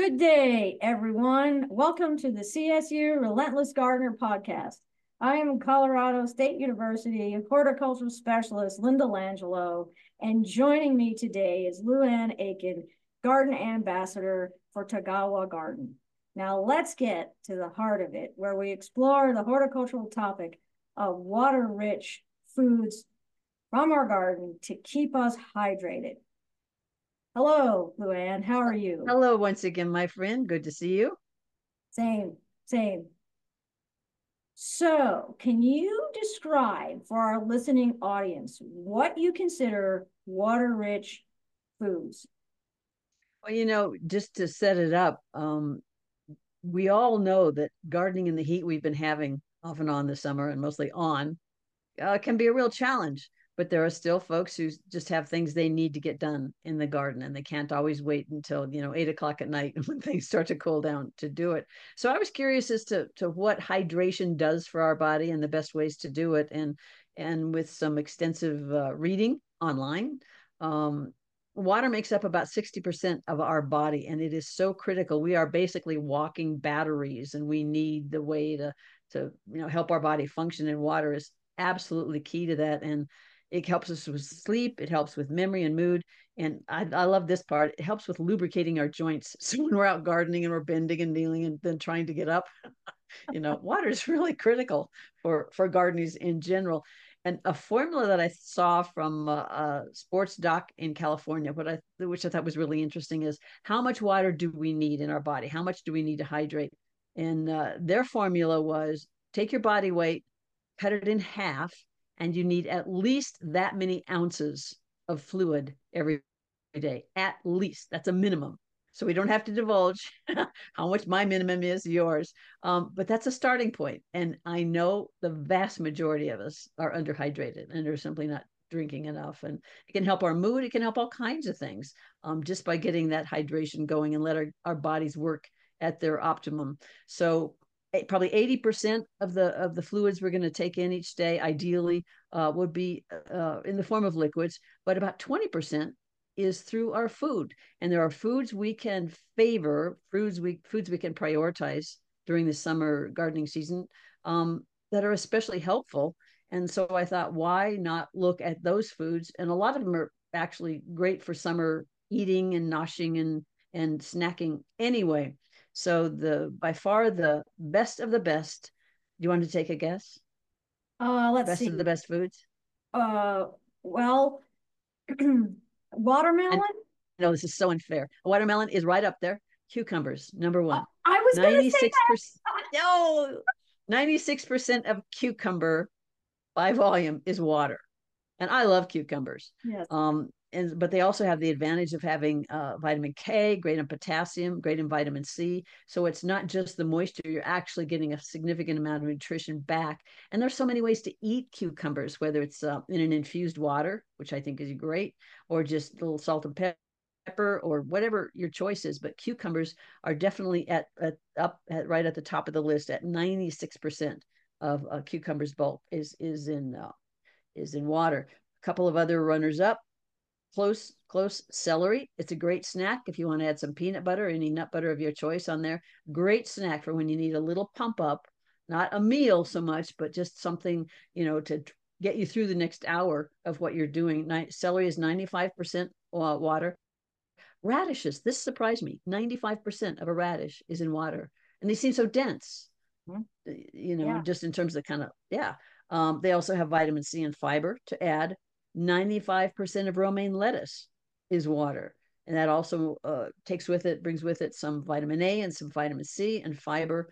Good day, everyone. Welcome to the CSU Relentless Gardener podcast. I am Colorado State University horticultural specialist Linda Langelo, and joining me today is Luann Aiken, garden ambassador for Tagawa Garden. Now let's get to the heart of it, where we explore the horticultural topic of water-rich foods from our garden to keep us hydrated. Hello, Luann. How are you? Hello, once again, my friend. Good to see you. Same, same. So, can you describe for our listening audience what you consider water-rich foods? Well, just to set it up, we all know that gardening in the heat we've been having off and on this summer and mostly on can be a real challenge. But there are still folks who just have things they need to get done in the garden, and they can't always wait until 8 o'clock at night when things start to cool down to do it. So I was curious as to what hydration does for our body and the best ways to do it, and with some extensive reading online. Um, Water makes up about 60% of our body, and it is so critical. We are basically walking batteries, and we need the way to help our body function, and water is absolutely key to that. And it helps us with sleep. It helps with memory and mood. And I love this part. It helps with lubricating our joints. So when we're out gardening and we're bending and kneeling and then trying to get up, water is really critical for gardeners in general. And a formula that I saw from a sports doc in California, which I thought was really interesting, is how much water do we need in our body? How much do we need to hydrate? And their formula was take your body weight, cut it in half, and you need at least that many ounces of fluid every day. At least. That's a minimum. So we don't have to divulge how much my minimum is, yours. But that's a starting point. And I know the vast majority of us are underhydrated and are simply not drinking enough. And it can help our mood. It can help all kinds of things just by getting that hydration going and let our bodies work at their optimum. So probably 80% of the fluids we're going to take in each day ideally would be in the form of liquids, but about 20% is through our food. And there are foods we can favor, foods we can prioritize during the summer gardening season that are especially helpful. And so I thought, why not look at those foods? And a lot of them are actually great for summer eating and noshing and snacking anyway. So by far the best of the best. Do you want to take a guess? Let's Best of the see. best foods? Uh, well, And watermelon. this is so unfair. Watermelon is right up there. Cucumbers, number one. I was gonna say 96%. No, 96% of cucumber by volume is water. And I love cucumbers. that. Yes. But they also have the advantage of having vitamin K, great in potassium, great in vitamin C. So it's not just the moisture; you're actually getting a significant amount of nutrition back. And there's so many ways to eat cucumbers, whether it's in an infused water, which I think is great, or just a little salt and pepper, or whatever your choice is. But cucumbers are definitely right at the top of the list at 96% of cucumbers bulk is in water. A couple of other runners up. Close celery. It's a great snack if you want to add some peanut butter, any nut butter of your choice on there. Great snack for when you need a little pump up, not a meal so much, but just something, to get you through the next hour of what you're doing. Celery is 95% water. Radishes, this surprised me. 95% of a radish is in water. And they seem so dense, Mhm. Yeah. just in terms of kind of, yeah. They also have vitamin C and fiber to add. 95% of romaine lettuce is water. And that also brings with it some vitamin A and some vitamin C and fiber.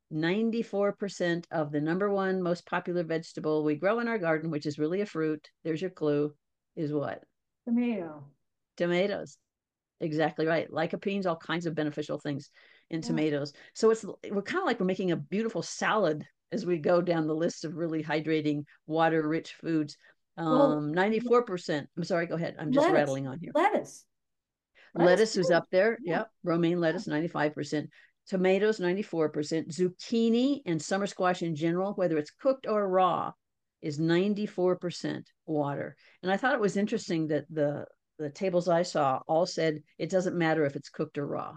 94% of the number one most popular vegetable we grow in our garden, which is really a fruit, there's your clue, is what? Tomato. Tomatoes. Exactly right. Lycopenes, all kinds of beneficial things in Yeah. tomatoes. So we're kind of like we're making a beautiful salad as we go down the list of really hydrating, water-rich foods. Well, 94%. I'm sorry, go ahead. I'm just lettuce. rattling on here. Lettuce. Lettuce Lettuce is too. up there. Yeah. Yep. Romaine lettuce, 95%. Tomatoes, 94%. Zucchini and summer squash in general, whether it's cooked or raw, is 94% water. And I thought it was interesting that the tables I saw all said it doesn't matter if it's cooked or raw.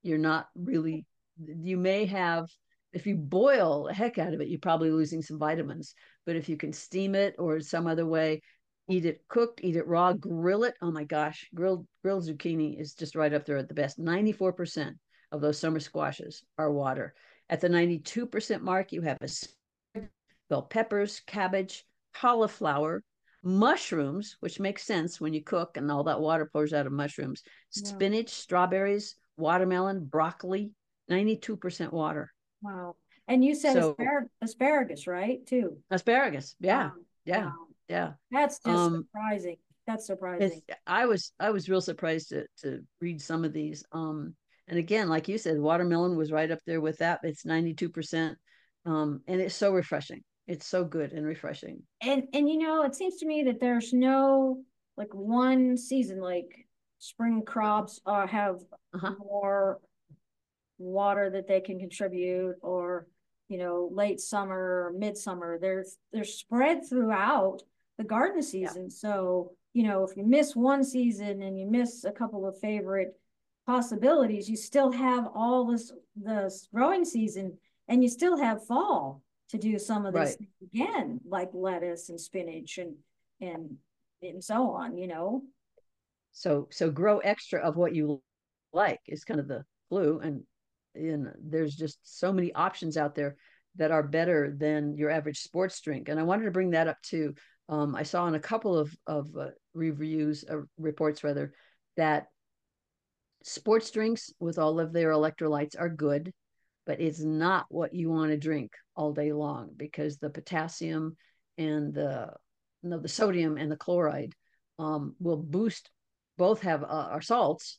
You're not really, you may have, if you boil the heck out of it, you're probably losing some vitamins. But if you can steam it or some other way, eat it cooked, eat it raw, grill it. Oh my gosh, grilled zucchini is just right up there at the best. 94% of those summer squashes are water. At the 92% mark, you have bell peppers, cabbage, cauliflower, mushrooms, which makes sense when you cook and all that water pours out of mushrooms, Yeah. spinach, strawberries, watermelon, broccoli, 92% water. Wow. And you said So asparagus, right? Too. asparagus, Wow. yeah, yeah, Wow. yeah. That's just Um, surprising. That's it's surprising. I was real surprised to read some of these. And again, like you said, watermelon was right up there with that. It's 92%. And it's so refreshing. It's so good and refreshing. And it seems to me that there's no like one season, like spring crops have Uh-huh. more water that they can contribute, or late summer or midsummer. They're spread throughout the garden Yeah. season. So if you miss one season and you miss a couple of favorite possibilities, you still have all this growing season, and you still have fall to do some of these Right. things again, like lettuce and spinach and and so on. So grow extra of what you like is kind of the clue. And there's just so many options out there that are better than your average sports drink. And I wanted to bring that up too. I saw in a couple of reviews, reports rather, that sports drinks with all of their electrolytes are good, but it's not what you want to drink all day long, because the potassium and the no, the sodium and the chloride will boost. Both have are salts,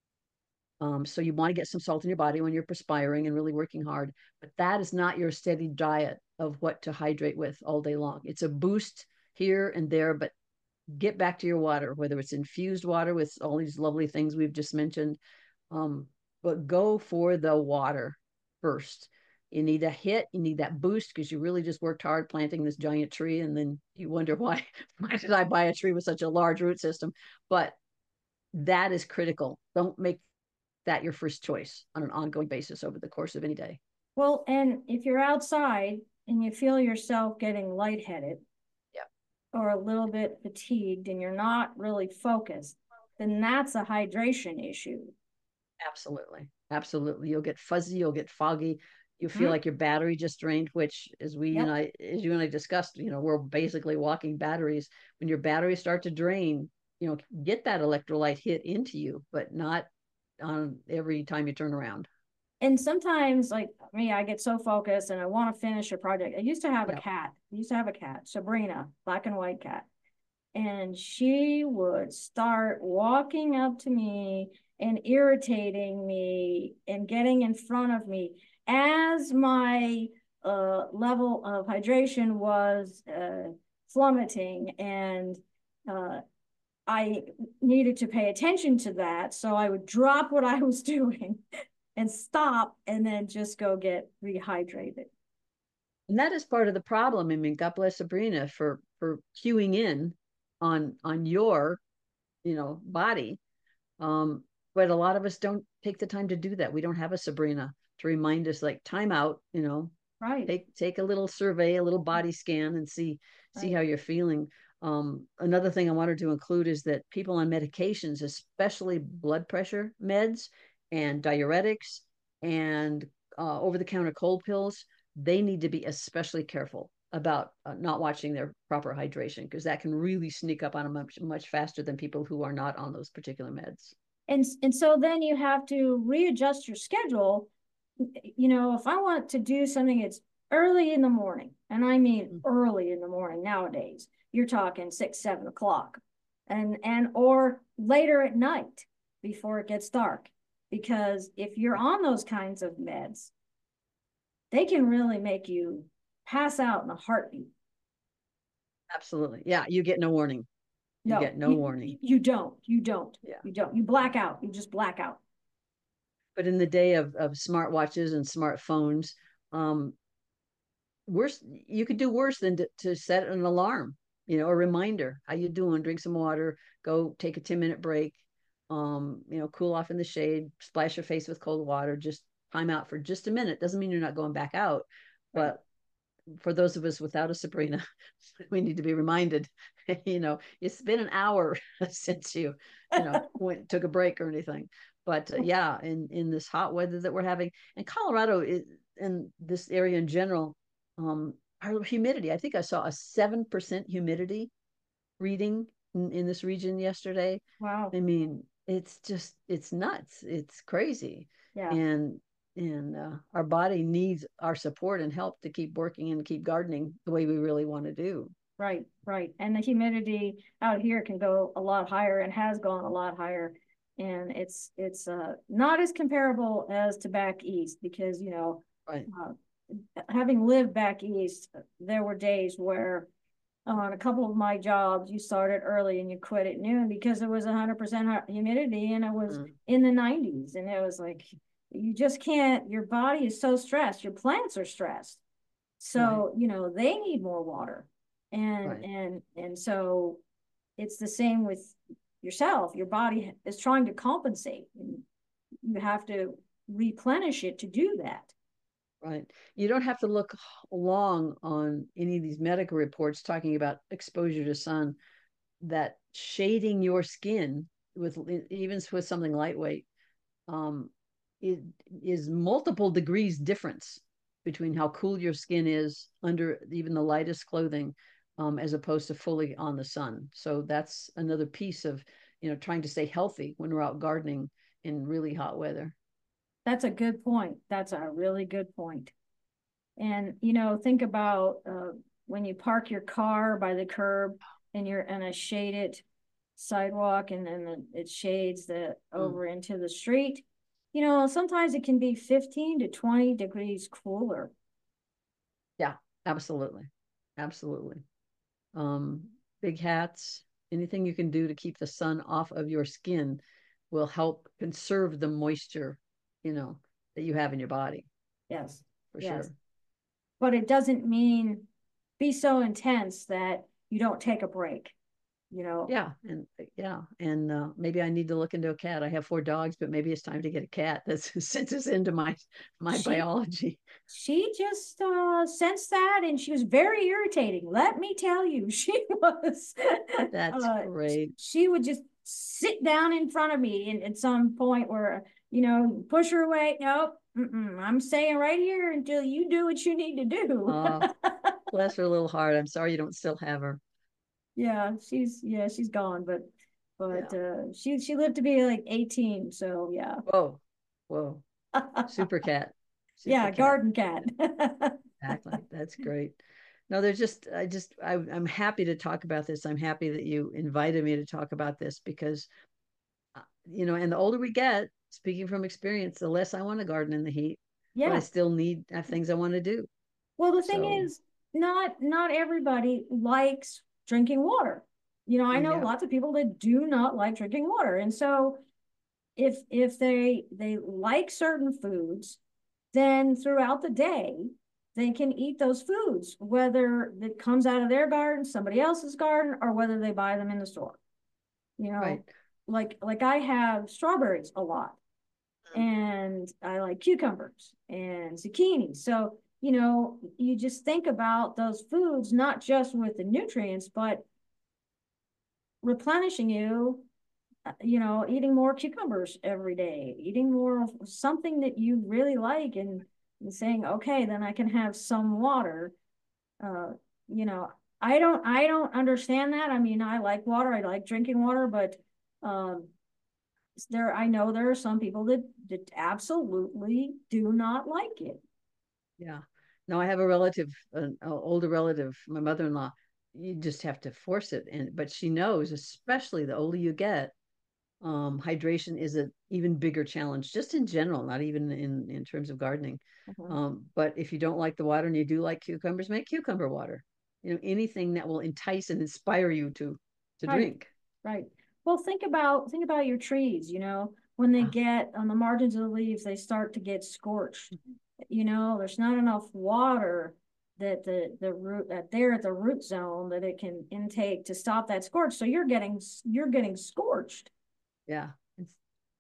so you want to get some salt in your body when you're perspiring and really working hard, but that is not your steady diet of what to hydrate with all day long. It's a boost here and there, but get back to your water, whether it's infused water with all these lovely things we've just mentioned. Um, but go for the water first. You need a hit, you need that boost because you really just worked hard planting this giant tree, and then you wonder why did I buy a tree with such a large root system? But that is critical. Don't make that your first choice on an ongoing basis over the course of any day. Well, and if you're outside and you feel yourself getting lightheaded Yeah, or a little bit fatigued and you're not really focused, then that's a hydration issue. absolutely. Absolutely. You'll get fuzzy, you'll get foggy, you feel Hmm. like your battery just drained, which Yep. as you and I discussed, we're basically walking batteries. When your batteries start to drain, get that electrolyte hit into you, but not on every time you turn around. And sometimes, like me, I get so focused and I want to finish a project. I used to have a Yeah. cat. I used to have a cat, Sabrina, black and white cat. And she would start walking up to me and irritating me and getting in front of me as my level of hydration was plummeting, and uh, I needed to pay attention to that. So I would drop what I was doing and stop and then just go get rehydrated. And that is part of the problem. I mean, God bless Sabrina for cueing in on your, body. Um, but a lot of us don't take the time to do that. We don't have a Sabrina to remind us, like, time out, Right, take a little survey, a little body scan, and see right. how you're feeling. Another thing I wanted to include is that people on medications, especially blood pressure meds and diuretics and over-the-counter cold pills, they need to be especially careful about not watching their proper hydration, because that can really sneak up on them much faster than people who are not on those particular meds. And so then you have to readjust your schedule. If I want to do something, it's early in the morning, and I mean early in the morning nowadays. You're talking 6, 7 o'clock, and or later at night before it gets dark. Because if you're on those kinds of meds, they can really make you pass out in a heartbeat. Absolutely. Yeah, you get no warning. You No, get no you warning. you don't. You don't. Yeah. You don't. You black out. You just black out. But in the day of smartwatches and smartphones, um, worse you could do worse than to set an alarm, a reminder. How you doing? Drink some water. Go take a 10-minute break. cool off in the shade, splash your face with cold water, just time out for just a minute. Doesn't mean you're not going back out, Right. but for those of us without a Sabrina, we need to be reminded, it's been an hour since took a break or anything. But yeah, in this hot weather that we're having, and Colorado is, and this area in general, our humidity, I think I saw a 7% humidity reading in this region yesterday. Wow. I mean, it's nuts. It's crazy. Yeah. And our body needs our support and help to keep working and keep gardening the way we really want to do. Right. Right. And the humidity out here can go a lot higher and has gone a lot higher. And it's not as comparable as to back east because, Right. having lived back east, there were days where on a couple of my jobs, you started early and you quit at noon because it was 100% humidity and it was in the 90s. And it was like, you just can't, your body is so stressed. Your plants are stressed. Right. So, they need more water. And, Right. and so it's the same with yourself. Your body is trying to compensate. And you have to replenish it to do that. Right. You don't have to look long on any of these medical reports talking about exposure to sun, that shading your skin with, even with something lightweight, um, it is multiple degrees difference between how cool your skin is under even the lightest clothing, as opposed to fully on the sun. So that's another piece of, trying to stay healthy when we're out gardening in really hot weather. That's a good point. That's a really good point. And, think about when you park your car by the curb and you're in a shaded sidewalk and then it shades the Mm. over into the street. Sometimes it can be 15 to 20 degrees cooler. Yeah, absolutely. Absolutely. Um, Big hats, anything you can do to keep the sun off of your skin will help conserve the moisture, you know, that you have in your body, Yes. for Yes. sure. But it doesn't mean be so intense that you don't take a break, Yeah, and maybe I need to look into a cat. I have 4 dogs, but maybe it's time to get a cat. That's since it's into my She biology. she just sensed that and she was very irritating, let me tell you. She was That's uh great. she would just sit down in front of me and at some point where push her away. Nope, I'm staying right here until you do what you need to do. Oh, bless her little heart. I'm sorry you don't still have her. Yeah, she's gone, but Yeah. she lived to be like 18, so yeah. Whoa, whoa. Super cat. Super Yeah, cat. garden cat. Exactly. That's great. No, they're I'm happy to talk about this. I'm happy that you invited me to talk about this because, and the older we get, speaking from experience, the less I want to garden in the heat, but I Yeah. still have things I want to do. Well, the thing So, is, not everybody likes drinking water. I know yeah, lots of people that do not like drinking water. And so if they like certain foods, then throughout the day they can eat those foods, whether it comes out of their garden, somebody else's garden, or whether they buy them in the store. You right. know, like I have strawberries a lot and I like cucumbers and zucchini. So, you just think about those foods, not just with the nutrients, but replenishing eating more cucumbers every day, eating more of something that you really like and saying, okay, then I can have some water. Uh, you know, I don't understand that. I mean, I like water, I like drinking water, but um I know there are some people that absolutely do not like it. Yeah. No, I have a relative, an older relative, my mother-in-law. You just have to force it, but she knows, especially the older you get, hydration is an even bigger challenge, just in general, not even in terms of gardening. Uh-huh. But if you don't like the water and you do like cucumbers, make cucumber water. Anything that will entice and inspire you to Right, drink. right. Well, think about your trees, when they Yeah. get on the margins of the leaves, they start to get scorched. There's not enough water that the root that there at the root zone that it can intake to stop that scorch. So you're getting scorched. Yeah.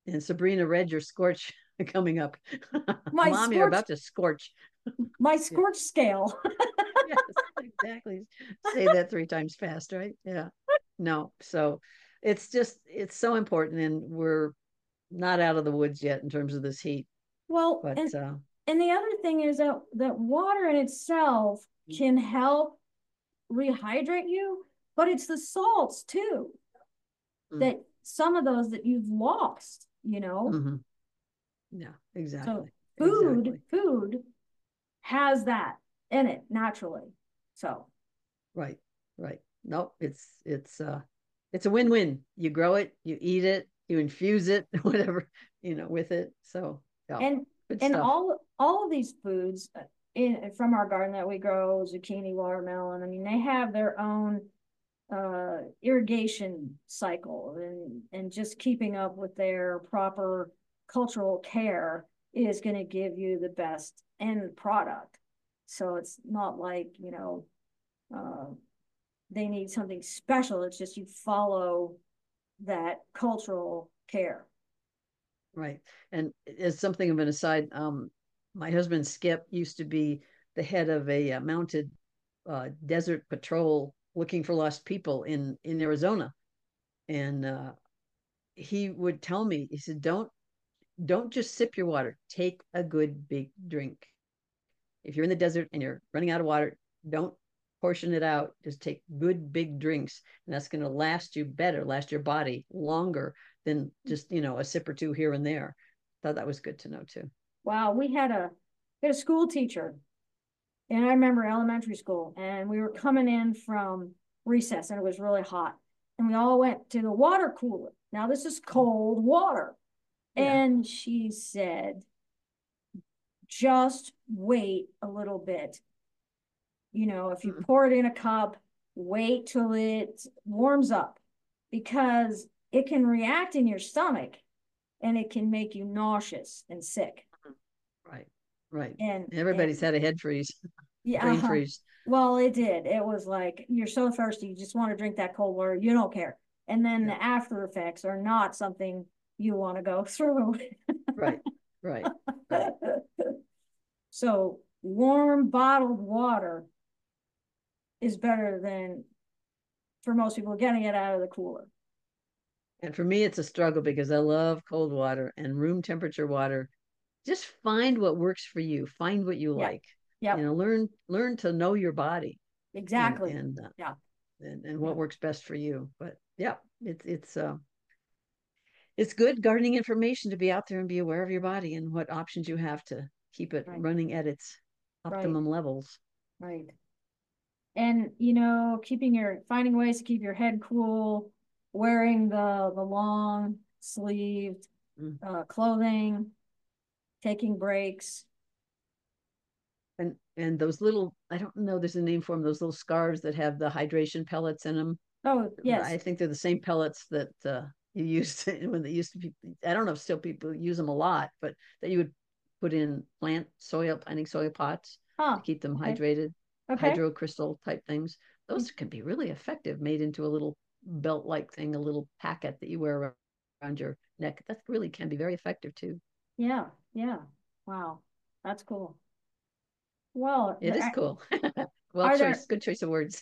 And Sabrina read your scorch coming up. My Mom, you're scorch, about to scorch. my Yeah. scorch scale. Yes, exactly. Say that 3 times fast, right? Yeah. No. So it's so important, and we're not out of the woods yet in terms of this heat. Well, But and the other thing is that water in itself can help rehydrate you, but it's the salts too, mm, that some of those that you've lost, mm-hmm. Yeah, So exactly. food, Exactly. food has that in it naturally. So Right. Right. Nope. It's a win-win. You grow it, you eat it, you infuse it, whatever, with it. So yeah, and good and stuff. all of these foods in from our garden that we grow, zucchini, watermelon, I mean, they have their own irrigation cycle, and just keeping up with their proper cultural care is going to give you the best end product. So it's not like, uh, they need something special. It's just you follow that cultural care. Right. And as something of an aside, my husband Skip used to be the head of a mounted desert patrol looking for lost people in Arizona, and he would tell me, he said, don't just sip your water. Take a good big drink. If you're in the desert and you're running out of water, don't portion it out. Just take good big drinks, and that's going to last you better, last your body longer than just a sip or two here and there. Thought that was good to know too. Wow, we had a school teacher, and I remember elementary school, and we were coming in from recess, and it was really hot, and we all went to the water cooler. Now this is cold water, Yeah. and she said, just wait a little bit. If you Mm-mm. pour it in a cup, wait till it warms up, because it can react in your stomach, and it can make you nauseous and sick. Right. Right. And Everybody's had a head freeze, yeah, brain freeze. well, it did. It was like you're so thirsty, you just want to drink that cold water. You don't care. And then Yeah. the after effects are not something you want to go through. Right. Right. Right. So warm bottled water is better than, for most people, getting it out of the cooler. And for me, it's a struggle because I love cold water and room temperature water. Just find what works for you. Find what you Yeah. like. Yep. Learn to know your body and Exactly. and uh, Yeah. and Yeah. what works best for you. But yeah, it's good gardening information to be out there and be aware of your body and what options you have to keep it Right. running at its Right. optimum levels. Right. And finding ways to keep your head cool, wearing the long sleeved Mm. clothing, taking breaks. And those little, I don't know, there's a name for them, those little scarves that have the hydration pellets in them. Oh, I yes. think they're the same pellets that you used to, when they used to be. I don't know if still people use them a lot, but that you would put in planting soil pots Huh. to keep them Okay. hydrated, Okay. hydrocrystal type things. Those can be really effective, made into a little belt-like thing, a little packet that you wear around your neck. That really can be very effective too. Yeah. Yeah. Wow. That's cool. Well, It is cool. Well, are there good choice of words.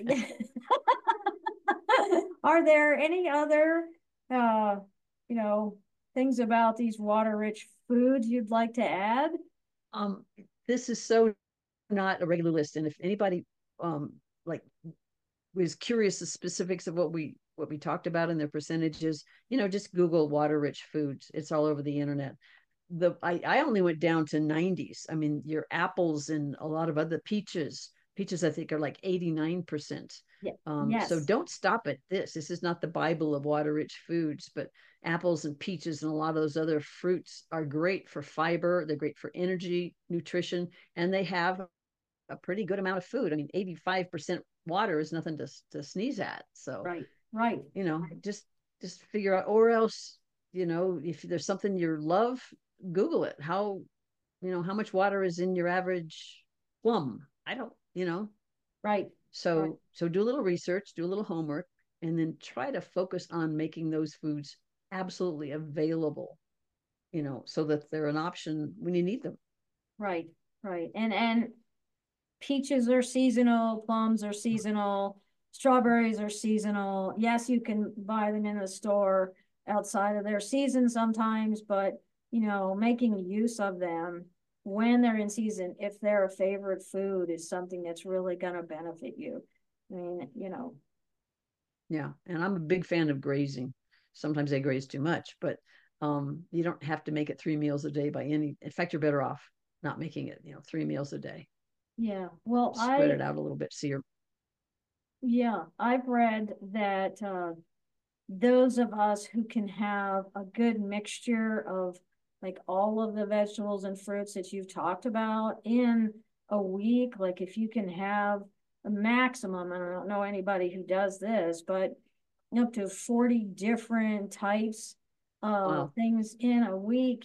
are there any other uh you know things about these water rich foods you'd like to add? um, this is so not a regular list, and if anybody um like was curious the specifics of what we talked about and their percentages, just Google water rich foods. It's all over the internet. I only went down to 90s. I mean, your apples and a lot of other peaches I think are like 89%. Yeah. So Yes. don't stop at this is not the bible of water rich foods, but apples and peaches and a lot of those other fruits are great for fiber, they're great for energy, nutrition, and they have a pretty good amount of food. I mean, 85% water is nothing to sneeze at. So, Right. Right. you know, Right. just just figure out, or else, if there's something you love, Google it. How much water is in your average plum? I don't, Right. Right. so do a little research, do a little homework, and then try to focus on making those foods absolutely available, so that they're an option when you need them. Right, right. And peaches are seasonal, plums are seasonal, strawberries are seasonal. Yes, you can buy them in the store outside of their season sometimes, but making use of them when they're in season, if they're a favorite food, is something that's really going to benefit you. I mean, Yeah, and I'm a big fan of grazing. Sometimes they graze too much, but you don't have to make it 3 meals a day by any. In fact, you're better off not making it, 3 meals a day. yeah. Well, Spread it out a little bit. So you're I've read that those of us who can have a good mixture of like all of the vegetables and fruits that you've talked about in a week, like if you can have a maximum, and I don't know anybody who does this, but up to 40 different types of wow, things in a week,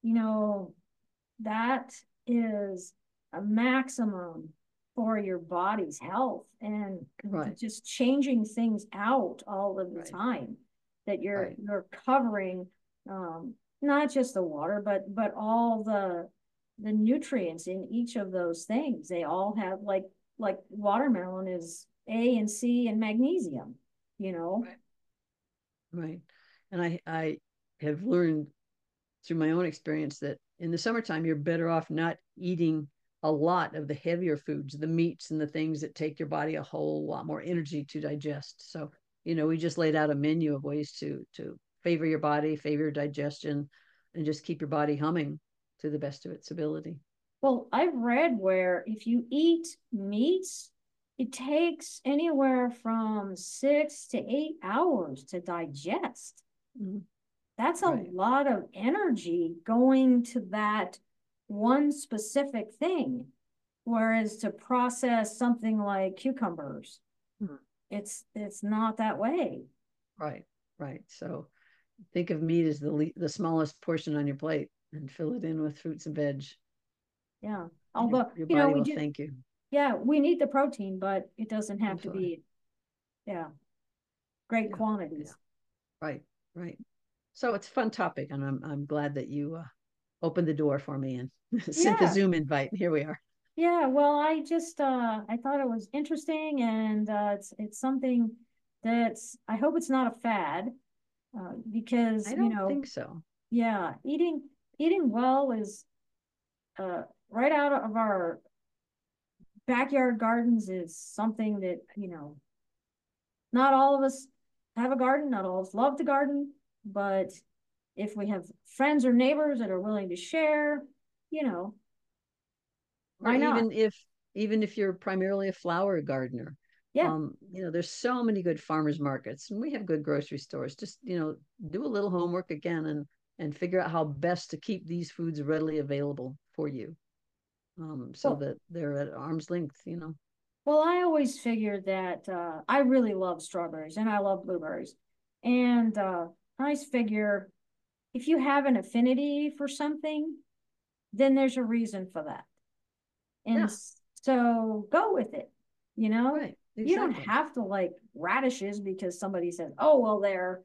that is a maximum for your body's health, and right, just changing things out all of the right, time, that you're right. you're covering not just the water, but all the nutrients in each of those things. They all have, like watermelon is A and C and magnesium, you know. Right. Right. And I have learned through my own experience that in the summertime, you're better off not eating a lot of the heavier foods, the meats and the things that take your body a whole lot more energy to digest. So, we just laid out a menu of ways to favor your body, favor your digestion, and just keep your body humming to the best of its ability. Well, I've read where if you eat meats, it takes anywhere from 6 to 8 hours to digest. Mhm. That's a Right. lot of energy going to that one specific thing. Whereas to process something like cucumbers, Mhm. it's not that way. Right. Right. So think of meat as the smallest portion on your plate and fill it in with fruits and veg. Yeah. Your, Although, your body we will do, thank you. yeah, we need the protein, but it doesn't have That's to right. be, yeah, great Yeah. Yeah. quantities. Right. Right. So it's a fun topic, and I'm glad that you opened the door for me and sent the Yeah. Zoom invite. Here we are. Yeah, well, I thought it was interesting, and it's something that's, I hope it's not a fad, because I don't think so. yeah, eating well is right out of our backyard gardens is something that, not all of us have a garden, not all of us love to garden, but if we have friends or neighbors that are willing to share, you know, Or why not? even if you're primarily a flower gardener, Yeah. there's so many good farmers markets, and we have good grocery stores. Just do a little homework again and figure out how best to keep these foods readily available for you, so Well, that they're at arm's length. Well, I always figured that I really love strawberries and I love blueberries. And I always figure if you have an affinity for something, then there's a reason for that. And Yeah. so go with it. You know, Right. you don't Exactly. have to like radishes because somebody says, oh, well, they're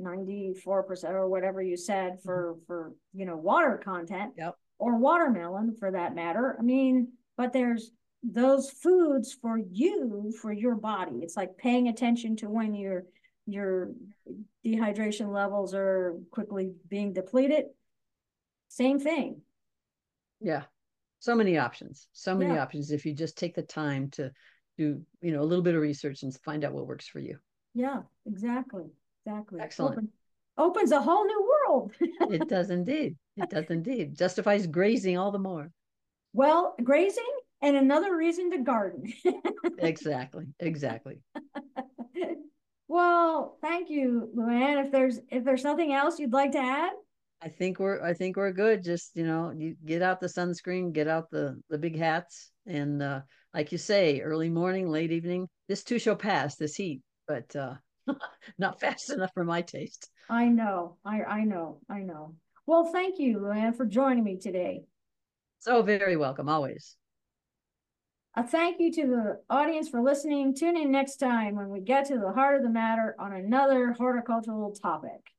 94% or whatever you said Mhm. for water content, Yep. or watermelon for that matter. I mean, but there's those foods for you, for your body. It's like paying attention to when your dehydration levels are quickly being depleted. Same thing. Yeah. So many options. So many Yeah. options if you just take the time to do, a little bit of research and find out what works for you. Yeah, exactly. Exactly. Excellent. Opens a whole new world. It does indeed. It does indeed. Justifies grazing all the more. Well, grazing and another reason to garden. Exactly. Exactly. Well, thank you, Luann. If there's nothing else you'd like to add, I think we're good. Just, you get out the sunscreen, get out the big hats, and like you say, early morning, late evening. This too shall pass, this heat, but not fast enough for my taste. I know, I know, I know. Well, thank you, Luann, for joining me today. So very welcome, always. A thank you to the audience for listening. Tune in next time when we get to the heart of the matter on another horticultural topic.